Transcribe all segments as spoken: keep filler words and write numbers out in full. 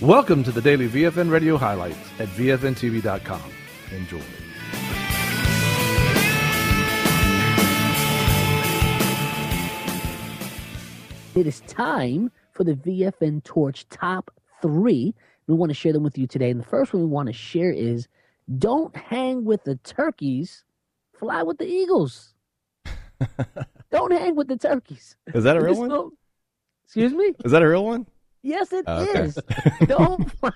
Welcome to the daily V F N Radio highlights at V F N T V dot com. Enjoy. It is time for the V F N Torch Top three. We want to share them with you today. And the first one we want to share is, don't hang with the turkeys, fly with the eagles. Don't hang with the turkeys. Is that a real one? So, excuse me? Is that a real one? Yes, it Oh, okay. is. Don't fly.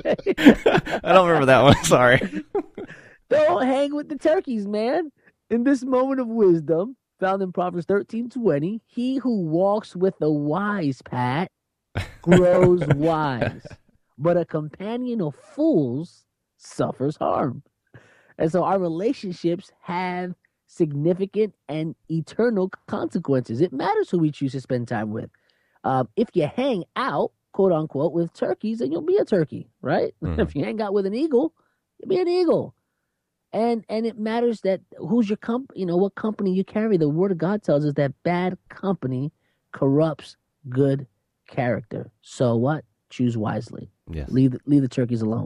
I don't remember that one. Sorry. Don't hang with the turkeys, man. In this moment of wisdom, found in Proverbs thirteen twenty, he who walks with the wise, Pat, grows wise, but a companion of fools suffers harm. And so our relationships have significant and eternal consequences. It matters who we choose to spend time with. Um, if you hang out, quote unquote, with turkeys, then you'll be a turkey, right? Mm-hmm. If you hang out with an eagle, you'll be an eagle. And and it matters that who's your comp, you know, what company you carry. The Word of God tells us that bad company corrupts good character. So what? Choose wisely. Yes. Leave leave the turkeys alone.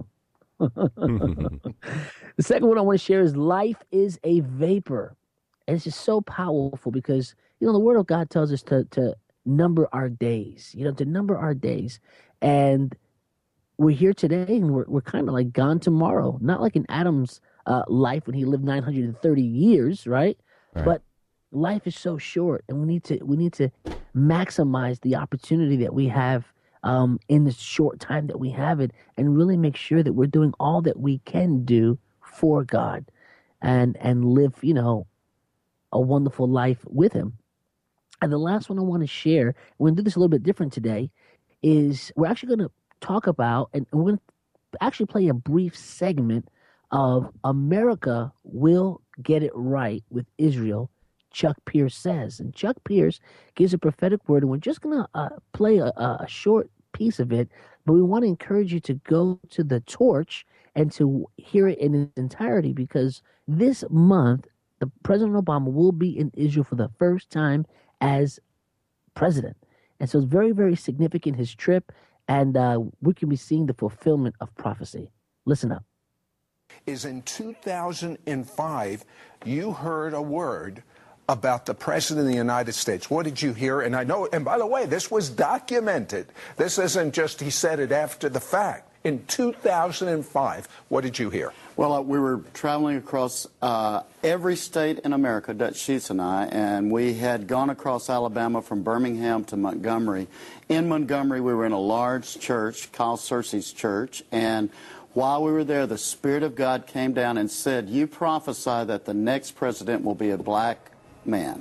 The second one I want to share is life is a vapor. And it's just so powerful because, you know, the Word of God tells us to to number our days, you know, to number our days. And we're here today and we're, we're kind of like gone tomorrow. Not like in Adam's uh, life when he lived nine hundred thirty years, right? right? But life is so short and we need to we need to maximize the opportunity that we have um, in the short time that we have it, and really make sure that we're doing all that we can do for God and and live, you know, a wonderful life with him. And the last one I want to share, we're going to do this a little bit different today, is we're actually going to talk about, and we're going to actually play a brief segment of America Will Get It Right with Israel, Chuck Pierce says. And Chuck Pierce gives a prophetic word, and we're just going to uh, play a, a short piece of it, but we want to encourage you to go to the Torch and to hear it in its entirety, because this month, the President Obama will be in Israel for the first time as president. And so it's very, very significant, his trip, and uh, we can be seeing the fulfillment of prophecy. Listen up. Is in two thousand five, you heard a word about the President of the United States. What did you hear? And I know, and by the way, this was documented. This isn't just he said it after the fact. In two thousand five, what did you hear? Well, uh, we were traveling across uh, every state in America, Dutch Sheets and I, and we had gone across Alabama from Birmingham to Montgomery. In Montgomery, we were in a large church, Kyle Searcy's church, and while we were there, the Spirit of God came down and said, you prophesy that the next president will be a black man,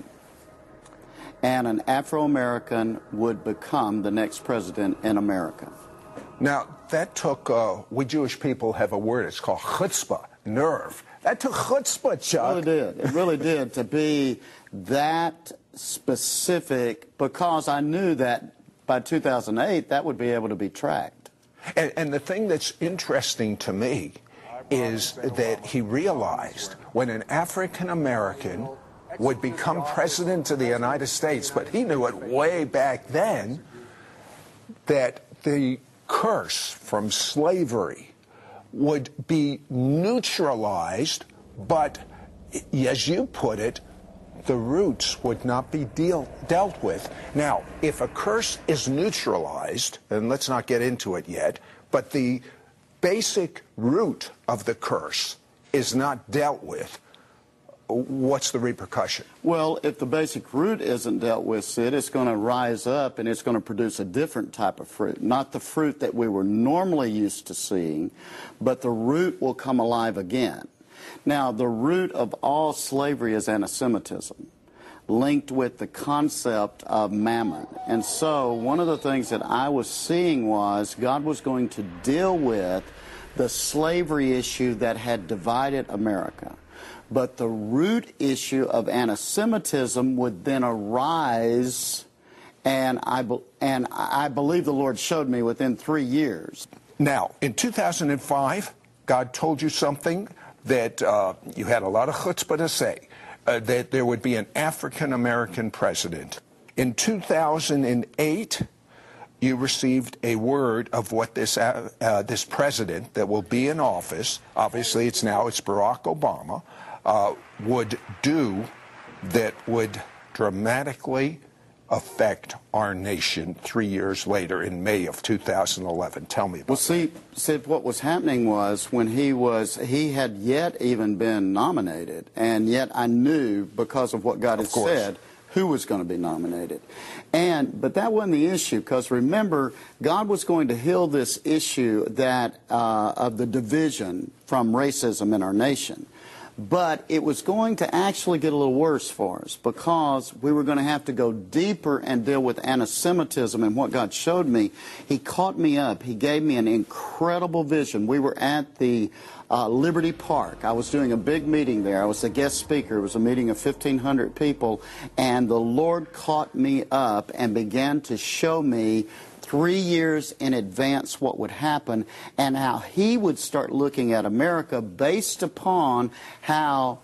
and an Afro-American would become the next president in America. Now, that took, uh, we Jewish people have a word, it's called chutzpah, nerve. That took chutzpah, Chuck. It really did. It really did, to be that specific, because I knew that by two thousand eight, that would be able to be tracked. And, and the thing that's interesting to me is that he realized when an African-American would become president of the United States, but he knew it way back then, that the curse from slavery would be neutralized, but as you put it, the roots would not be deal, dealt with. Now, if a curse is neutralized, and let's not get into it yet, but the basic root of the curse is not dealt with, what's the repercussion? Well, if the basic root isn't dealt with, Sid, it's going to rise up and it's going to produce a different type of fruit. Not the fruit that we were normally used to seeing, but the root will come alive again. Now, the root of all slavery is anti-Semitism, linked with the concept of mammon. And so one of the things that I was seeing was God was going to deal with the slavery issue that had divided America. But the root issue of anti-Semitism would then arise, and I, be, and I believe the Lord showed me within three years. Now, in two thousand five, God told you something that uh, you had a lot of chutzpah to say, uh, that there would be an African-American president. In two thousand eight, you received a word of what this uh, uh, this president that will be in office, obviously it's now it's Barack Obama, uh, would do that would dramatically affect our nation three years later in May of two thousand eleven. Tell me about well, see, Sid, what was happening was when he was, he had yet even been nominated, and yet I knew because of what God had said who was going to be nominated. And but that wasn't the issue, because remember, God was going to heal this issue that uh, of the division from racism in our nation. But it was going to actually get a little worse for us, because we were going to have to go deeper and deal with anti-Semitism. And what God showed me, He caught me up. He gave me an incredible vision. We were at the uh, Liberty Park. I was doing a big meeting there. I was the guest speaker. It was a meeting of fifteen hundred people. And the Lord caught me up and began to show me three years in advance what would happen, and how He would start looking at America based upon how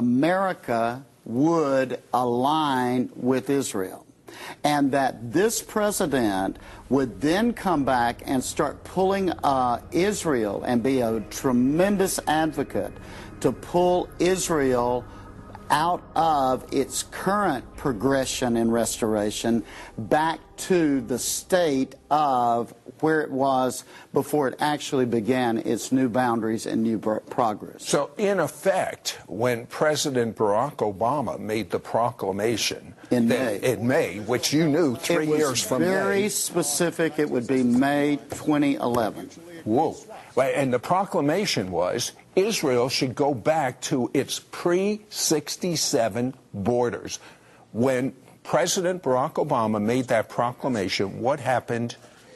America would align with Israel. And that this president would then come back and start pulling uh, Israel and be a tremendous advocate to pull Israel out of its current progression and restoration back to the state of where it was before it actually began its new boundaries and new progress. So, in effect, when President Barack Obama made the proclamation in that, May, in May, which you knew three it was years from very May, specific. It would be May twenty eleven. Whoa. And the proclamation was Israel should go back to its pre sixty-seven borders. When President Barack Obama made that proclamation, what happened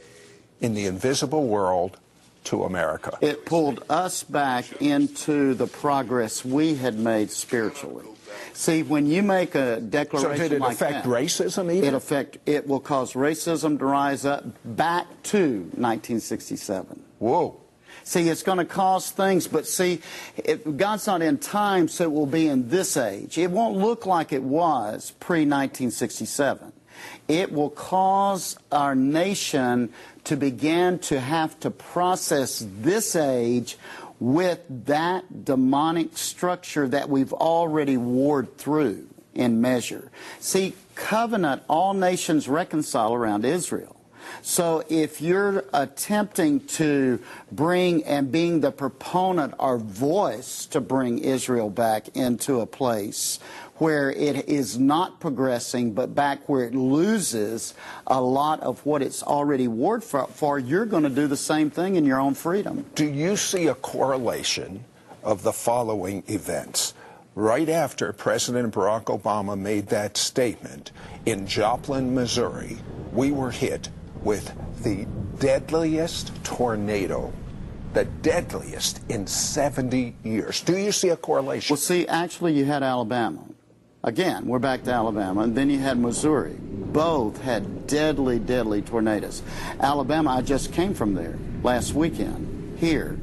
in the invisible world to America? It pulled us back into the progress we had made spiritually. See, when you make a declaration so did it like affect that, racism even? It affect it will cause racism to rise up back to nineteen sixty-seven. Whoa. See, it's going to cause things, but see, it, God's not in time, so it will be in this age. It won't look like it was pre nineteen sixty-seven. It will cause our nation to begin to have to process this age with that demonic structure that we've already warred through in measure. See, covenant, all nations reconcile around Israel. So if you're attempting to bring and being the proponent or voice to bring Israel back into a place where it is not progressing, but back where it loses a lot of what it's already warred for, for you're going to do the same thing in your own freedom. Do you see a correlation of the following events? Right after President Barack Obama made that statement, in Joplin, Missouri, we were hit with the deadliest tornado, the deadliest in seventy years. Do you see a correlation? Well, see, actually you had Alabama. Again, we're back to Alabama. And then you had Missouri. Both had deadly, deadly tornadoes. Alabama, I just came from there last weekend here.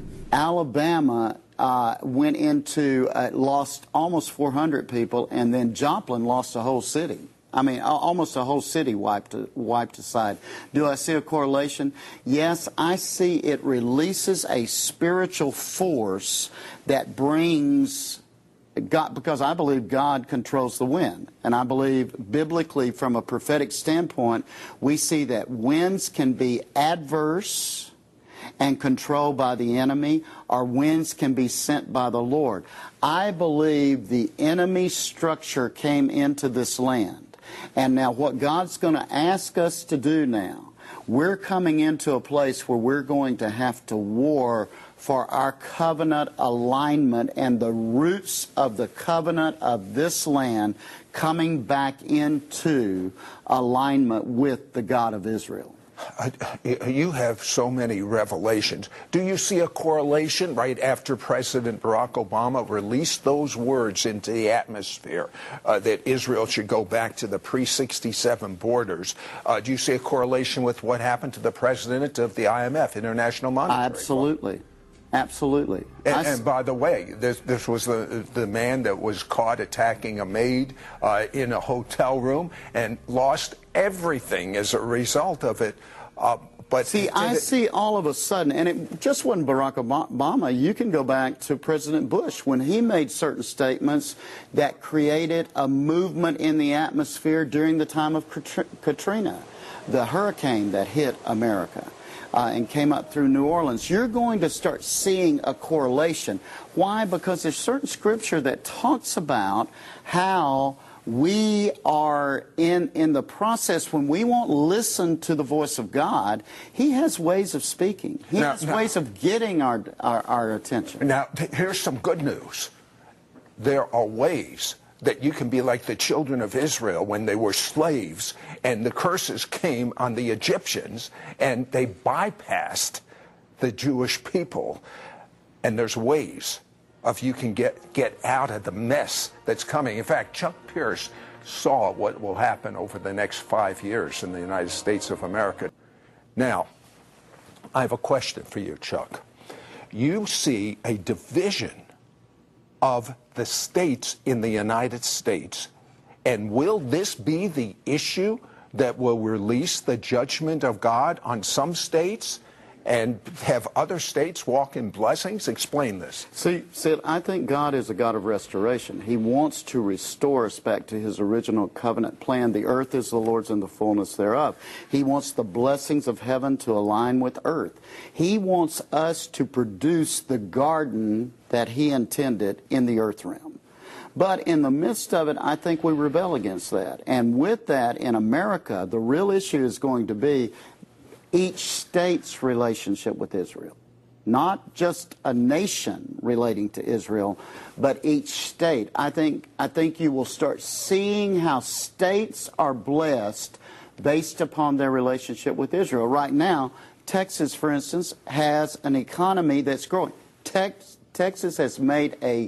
Alabama uh, went into, uh, lost almost four hundred people, and then Joplin lost a whole city. I mean, almost a whole city wiped wiped aside. Do I see a correlation? Yes, I see it releases a spiritual force that brings God, because I believe God controls the wind. And I believe biblically, from a prophetic standpoint, we see that winds can be adverse and controlled by the enemy, or winds can be sent by the Lord. I believe the enemy structure came into this land. And now what God's going to ask us to do now, we're coming into a place where we're going to have to war for our covenant alignment and the roots of the covenant of this land coming back into alignment with the God of Israel. Uh, you have so many revelations. Do you see a correlation right after President Barack Obama released those words into the atmosphere uh, that Israel should go back to the pre sixty-seven borders? Uh, do you see a correlation with what happened to the president of the I M F, International Monetary Fund? Absolutely. Absolutely. And, I, and by the way, this, this was the, the man that was caught attacking a maid uh, in a hotel room and lost everything as a result of it. Uh, but see, I it, see all of a sudden, and it just wasn't Barack Obama. You can go back to President Bush when he made certain statements that created a movement in the atmosphere during the time of Katrina, the hurricane that hit America. Uh, and came up through New Orleans. You're going to start seeing a correlation. Why? Because there's certain scripture that talks about how we are in, in the process when we won't listen to the voice of God. He has ways of speaking. He now, has now, ways of getting our, our, our attention. Now, here's some good news. There are ways that you can be like the children of Israel when they were slaves and the curses came on the Egyptians and they bypassed the Jewish people. And there's ways of you can get, get out of the mess that's coming. In fact, Chuck Pierce saw what will happen over the next five years in the United States of America. Now, I have a question for you, Chuck. You see a division of the states in the United States. And will this be the issue that will release the judgment of God on some states and have other states walk in blessings? Explain this. See, Sid, I think God is a God of restoration. He wants to restore us back to his original covenant plan. The earth is the Lord's and the fullness thereof. He wants the blessings of heaven to align with earth. He wants us to produce the garden that he intended in the earth realm. But in the midst of it, I think we rebel against that. And with that, in America, the real issue is going to be each state's relationship with Israel. Not just a nation relating to Israel, but each state. I think, I think you will start seeing how states are blessed based upon their relationship with Israel. Right now, Texas, for instance, has an economy that's growing. Tex Texas has made a,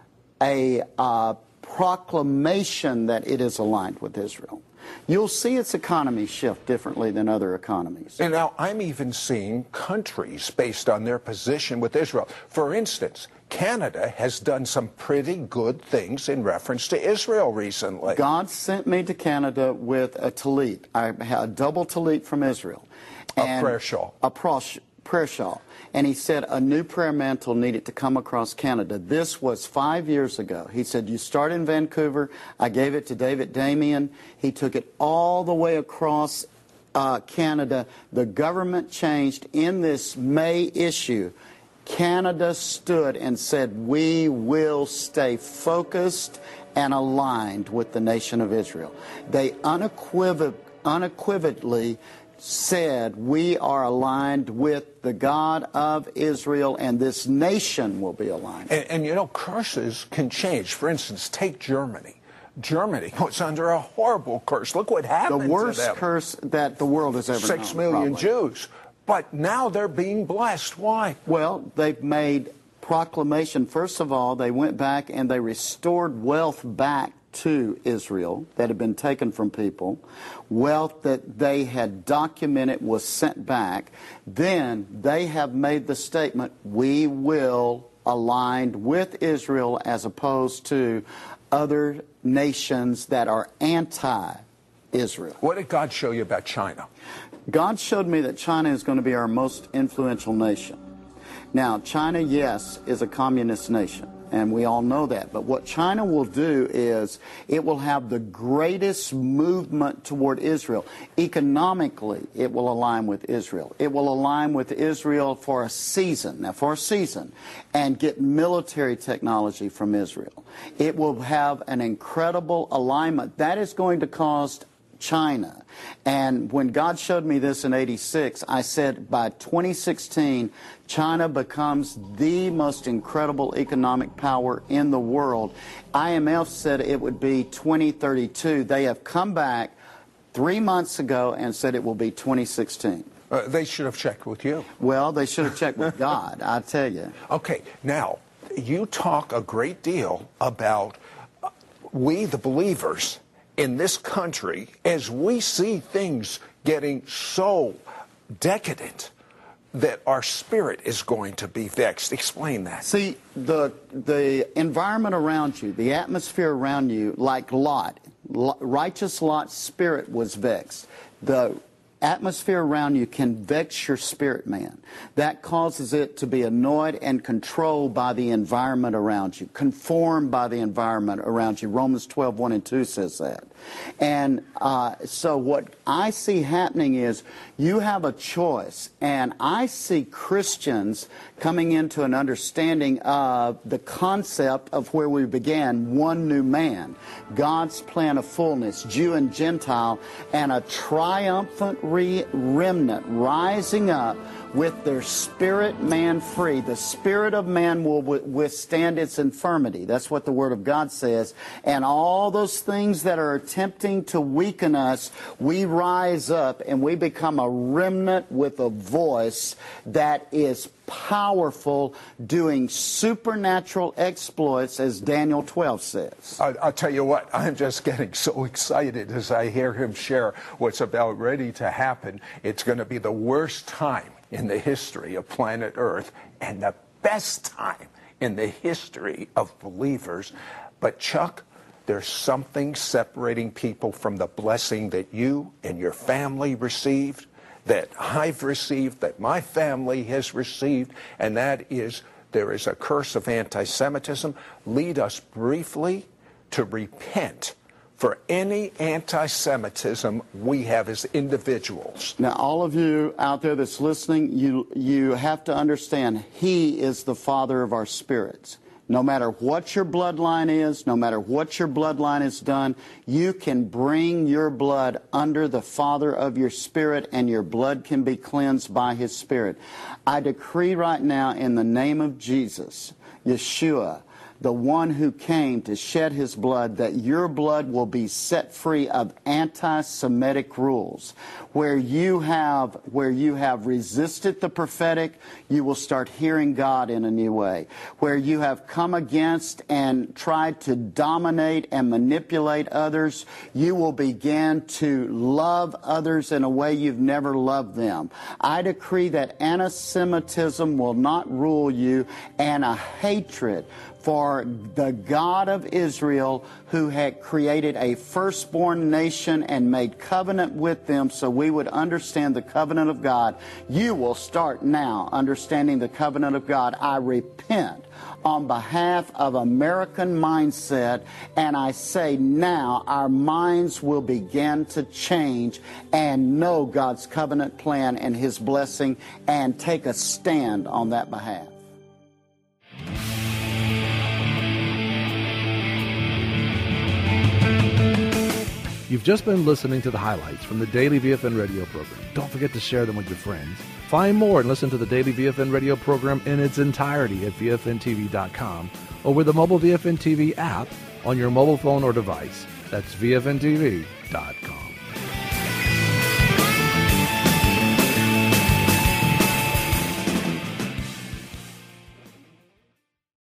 a uh, proclamation that it is aligned with Israel. You'll see its economy shift differently than other economies. And now I'm even seeing countries based on their position with Israel. For instance, Canada has done some pretty good things in reference to Israel recently. God sent me to Canada with a tallit. I had a double tallit from Israel. A prayer shawl. A prayer shawl. And he said a new prayer mantle needed to come across Canada. This was five years ago. He said, you start in Vancouver. I gave it to David Damien. He took it all the way across uh, Canada. The government changed in this May issue. Canada stood and said, we will stay focused and aligned with the nation of Israel. They unequivoc unequivocally said, we are aligned with the God of Israel, and this nation will be aligned. And, and you know, curses can change. For instance, take Germany. Germany was under a horrible curse. Look what happened to them. The worst curse that the world has ever known. Six million probably. Jews. But now they're being blessed. Why? Well, they've made proclamation. First of all, they went back and they restored wealth back to Israel that had been taken from people. Wealth that they had documented was sent back. Then they have made the statement, we will align with Israel as opposed to other nations that are anti-Israel. What did God show you about China? God showed me that China is going to be our most influential nation. Now, China, yes, is a communist nation, and we all know that. But what China will do is it will have the greatest movement toward Israel. Economically, it will align with Israel. It will align with Israel for a season, now for a season, and get military technology from Israel. It will have an incredible alignment. That is going to cause China. And when God showed me this in eighty-six, I said by twenty sixteen, China becomes the most incredible economic power in the world. I M F said it would be twenty thirty-two. They have come back three months ago and said it will be twenty sixteen. Uh, they should have checked with you. Well, they should have checked with God, I tell you. Okay, now, you talk a great deal about uh, we, the believers, in this country, as we see things getting so decadent, that our spirit is going to be vexed. Explain that. See, the the environment around you, the atmosphere around you, like Lot, righteous Lot's spirit was vexed. The atmosphere around you can vex your spirit, man. That causes it to be annoyed and controlled by the environment around you, conformed by the environment around you. Romans twelve, one and two says that. And uh, so what I see happening is you have a choice, and I see Christians coming into an understanding of the concept of where we began, one new man, God's plan of fullness, Jew and Gentile, and a triumphant re- remnant rising up with their spirit man free. The spirit of man will w- withstand its infirmity. That's what the Word of God says. And all those things that are attempting to weaken us, we rise up and we become a remnant with a voice that is powerful, doing supernatural exploits, as Daniel twelve says. I, I'll tell you what, I'm just getting so excited as I hear him share what's about ready to happen. It's going to be the worst time in the history of planet Earth and the best time in the history of believers. But Chuck, there's something separating people from the blessing that you and your family received, that I've received, that my family has received, and that is there is a curse of anti-Semitism. Lead us briefly to repent for any anti-Semitism we have as individuals. Now, all of you out there that's listening, you you have to understand He is the Father of our spirits. No matter what your bloodline is, no matter what your bloodline has done, you can bring your blood under the Father of your spirit, and your blood can be cleansed by His Spirit. I decree right now in the name of Jesus, Yeshua, the one who came to shed His blood, that your blood will be set free of anti-Semitic rules. Where you have where you have resisted the prophetic, you will start hearing God in a new way. Where you have come against and tried to dominate and manipulate others, you will begin to love others in a way you've never loved them. I decree that anti-Semitism will not rule you, and a hatred for the God of Israel, who had created a firstborn nation and made covenant with them so we would understand the covenant of God. You will start now understanding the covenant of God. I repent on behalf of American mindset, and I say now our minds will begin to change and know God's covenant plan and His blessing, and take a stand on that behalf. You've just been listening to the highlights from the Daily V F N radio program. Don't forget to share them with your friends. Find more and listen to the Daily V F N radio program in its entirety at V F N T V dot com or with the mobile V F N T V app on your mobile phone or device. That's V F N T V dot com.